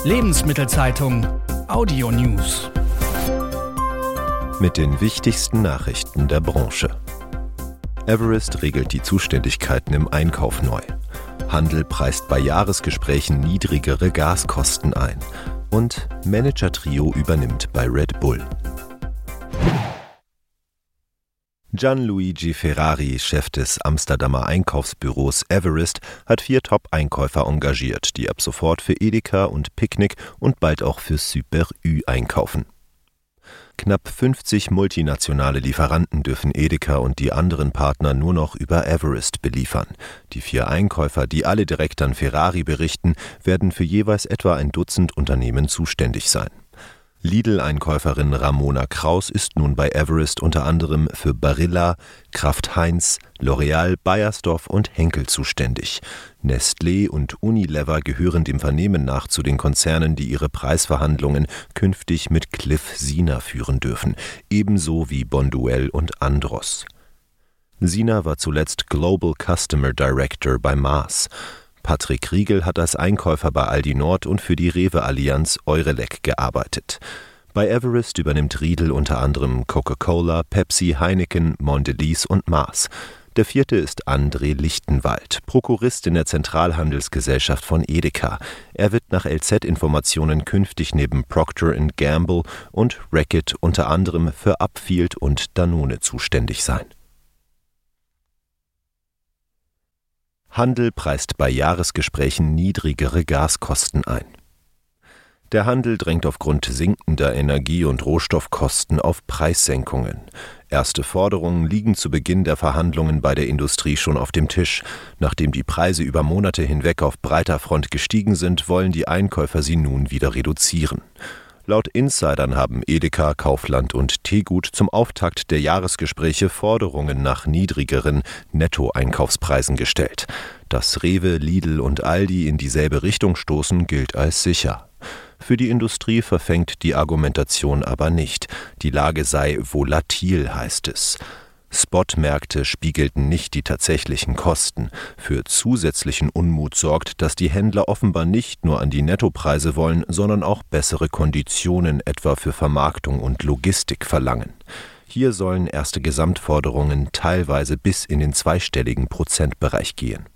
Lebensmittelzeitung Audio News. Mit den wichtigsten Nachrichten der Branche. Everest regelt die Zuständigkeiten im Einkauf neu. Handel preist bei Jahresgesprächen niedrigere Gaskosten ein. Und Manager-Trio übernimmt bei Red Bull. Gianluigi Ferrari, Chef des Amsterdamer Einkaufsbüros Everest, hat 4 Top-Einkäufer engagiert, die ab sofort für Edeka und Picnic und bald auch für Super U einkaufen. Knapp 50 multinationale Lieferanten dürfen Edeka und die anderen Partner nur noch über Everest beliefern. Die 4 Einkäufer, die alle direkt an Ferrari berichten, werden für jeweils etwa ein Dutzend Unternehmen zuständig sein. Lidl-Einkäuferin Ramona Kraus ist nun bei Everest unter anderem für Barilla, Kraft Heinz, L'Oreal, Beiersdorf und Henkel zuständig. Nestlé und Unilever gehören dem Vernehmen nach zu den Konzernen, die ihre Preisverhandlungen künftig mit Cliff Sina führen dürfen, ebenso wie Bonduelle und Andros. Sina war zuletzt Global Customer Director bei Mars. Patrick Riegel hat als Einkäufer bei Aldi Nord und für die Rewe-Allianz Eurelec gearbeitet. Bei Everest übernimmt Riedel unter anderem Coca-Cola, Pepsi, Heineken, Mondelez und Mars. Der 4. ist André Lichtenwald, Prokurist in der Zentralhandelsgesellschaft von Edeka. Er wird nach LZ-Informationen künftig neben Procter & Gamble und Reckitt unter anderem für Upfield und Danone zuständig sein. Handel preist bei Jahresgesprächen niedrigere Gaskosten ein. Der Handel drängt aufgrund sinkender Energie- und Rohstoffkosten auf Preissenkungen. Erste Forderungen liegen zu Beginn der Verhandlungen bei der Industrie schon auf dem Tisch. Nachdem die Preise über Monate hinweg auf breiter Front gestiegen sind, wollen die Einkäufer sie nun wieder reduzieren. Laut Insidern haben Edeka, Kaufland und Tegut zum Auftakt der Jahresgespräche Forderungen nach niedrigeren Nettoeinkaufspreisen gestellt. Dass Rewe, Lidl und Aldi in dieselbe Richtung stoßen, gilt als sicher. Für die Industrie verfängt die Argumentation aber nicht. Die Lage sei volatil, heißt es. Spotmärkte spiegelten nicht die tatsächlichen Kosten. Für zusätzlichen Unmut sorgt, dass die Händler offenbar nicht nur an die Nettopreise wollen, sondern auch bessere Konditionen etwa für Vermarktung und Logistik verlangen. Hier sollen erste Gesamtforderungen teilweise bis in den zweistelligen Prozentbereich gehen.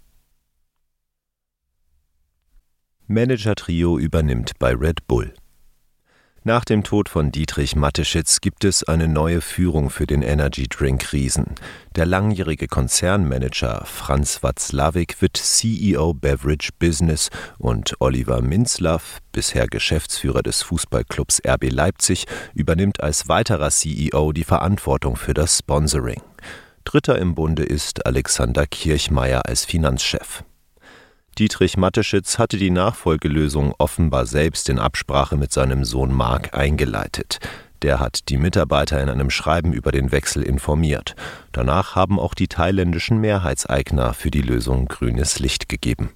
Manager-Trio übernimmt bei Red Bull. Nach dem Tod von Dietrich Mateschitz gibt es eine neue Führung für den Energy-Drink-Riesen. Der langjährige Konzernmanager Franz Watzlawick wird CEO Beverage Business und Oliver Minzlaff, bisher Geschäftsführer des Fußballclubs RB Leipzig, übernimmt als weiterer CEO die Verantwortung für das Sponsoring. Dritter im Bunde ist Alexander Kirchmeier als Finanzchef. Dietrich Mateschitz hatte die Nachfolgelösung offenbar selbst in Absprache mit seinem Sohn Marc eingeleitet. Der hat die Mitarbeiter in einem Schreiben über den Wechsel informiert. Danach haben auch die thailändischen Mehrheitseigner für die Lösung grünes Licht gegeben.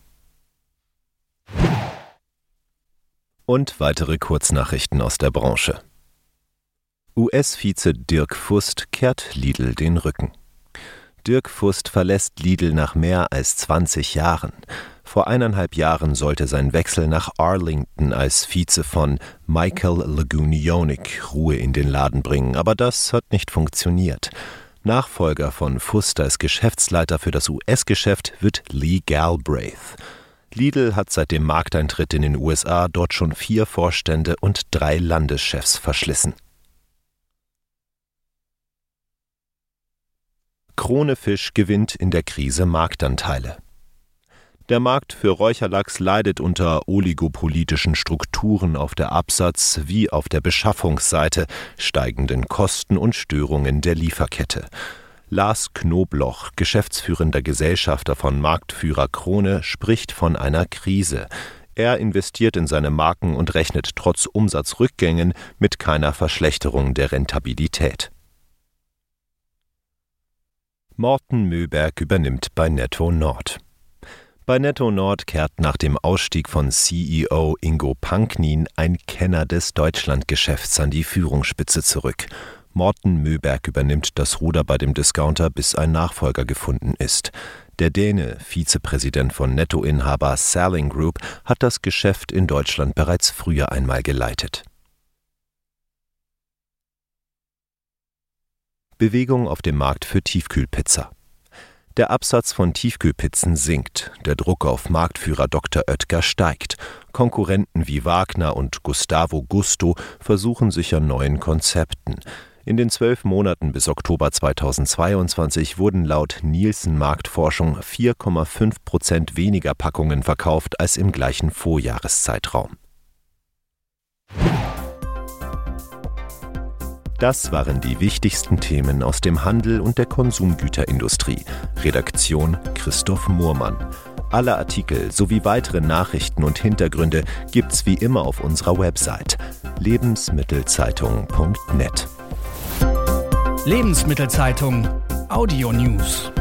Und weitere Kurznachrichten aus der Branche. US-Vize Dirk Fust kehrt Lidl den Rücken. Dirk Fust verlässt Lidl nach mehr als 20 Jahren. Vor 1,5 Jahren sollte sein Wechsel nach Arlington als Vize von Michael Legunionic Ruhe in den Laden bringen, aber das hat nicht funktioniert. Nachfolger von Fust als Geschäftsleiter für das US-Geschäft wird Lee Galbraith. Lidl hat seit dem Markteintritt in den USA dort schon 4 Vorstände und 3 Landeschefs verschlissen. Krone Fisch gewinnt in der Krise Marktanteile. Der Markt für Räucherlachs leidet unter oligopolitischen Strukturen auf der Absatz- wie auf der Beschaffungsseite, steigenden Kosten und Störungen der Lieferkette. Lars Knobloch, geschäftsführender Gesellschafter von Marktführer Krone, spricht von einer Krise. Er investiert in seine Marken und rechnet trotz Umsatzrückgängen mit keiner Verschlechterung der Rentabilität. Morten Möberg übernimmt bei Netto Nord. Bei Netto Nord kehrt nach dem Ausstieg von CEO Ingo Panknin ein Kenner des Deutschlandgeschäfts an die Führungsspitze zurück. Morten Möberg übernimmt das Ruder bei dem Discounter, bis ein Nachfolger gefunden ist. Der Däne, Vizepräsident von Nettoinhaber Salling Group, hat das Geschäft in Deutschland bereits früher einmal geleitet. Bewegung auf dem Markt für Tiefkühlpizza. Der Absatz von Tiefkühlpizzen sinkt, der Druck auf Marktführer Dr. Oetker steigt. Konkurrenten wie Wagner und Gustavo Gusto versuchen sich an neuen Konzepten. In den 12 Monaten bis Oktober 2022 wurden laut Nielsen-Marktforschung 4,5% weniger Packungen verkauft als im gleichen Vorjahreszeitraum. Das waren die wichtigsten Themen aus dem Handel und der Konsumgüterindustrie. Redaktion Christoph Moormann. Alle Artikel sowie weitere Nachrichten und Hintergründe gibt's wie immer auf unserer Website lebensmittelzeitung.net. Lebensmittelzeitung Audio News.